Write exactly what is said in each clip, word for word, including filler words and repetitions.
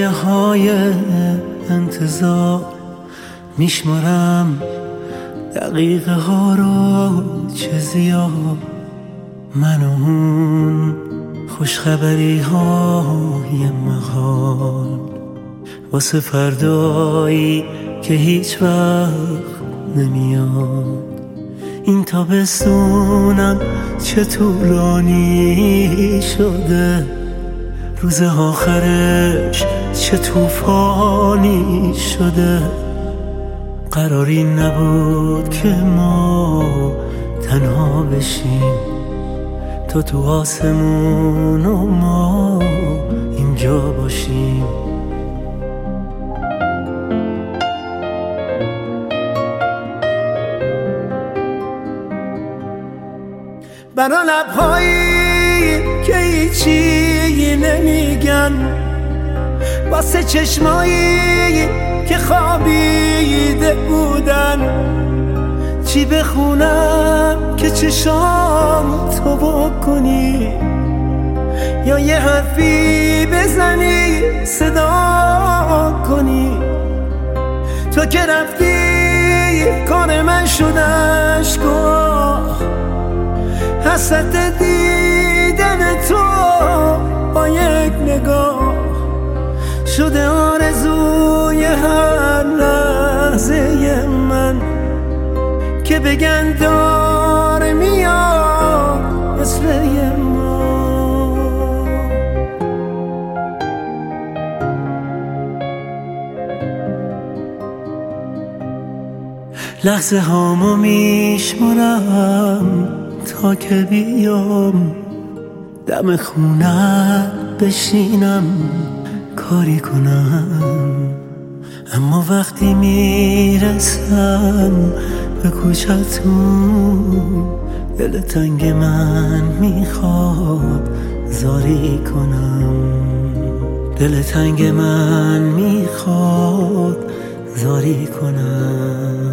های انتظار میشمارم دقیقه ها رو چه زیاد، من و اون خوشخبری های محال واسه فردایی که هیچ وقت نمیاد. این تابستونم چه طولانی شده، روز آخرش چه طوفانی شده. قراری نبود که ما تنها بشیم، تو تو آسمون و ما اینجا باشیم. برا لبهایی که هیچی نمیگن، واسه چشمایی که خوابیده بودن، چی بخونم که چشام تو بکنی، یا یه حرفی بزنی صدا کنی. تو که رفتی کار من شد اشک‌ها، حسرت دیدن تو با یک نگاه شده آرزوی هر لحظه من، که بگن داره میاد مثل ما. لحظه هامو میشمارم تا که بیام دم خونه بشینم کاری کنم، اما وقتی میرسم به کوچتون دل تنگ من میخواد زاری کنم، دل تنگ من میخواد زاری کنم.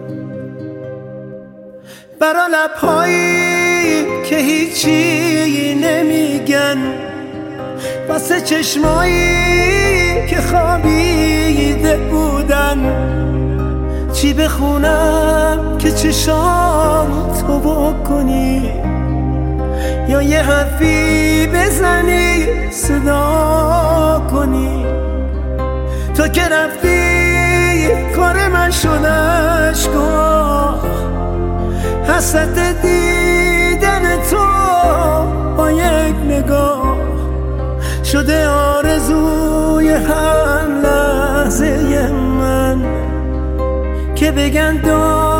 برا لبهایی که هیچی نمیگن، واسه چشمایی که خوابیده بودن، چی بخونم که چشام تو بکنی، یا یه حرفی بزنی صدا کنی. تو که رفتی کار من شد اشک‌ها، حسرت دیدن تو با یک نگاه شده آرزوی هر لحظه من، که بگن دار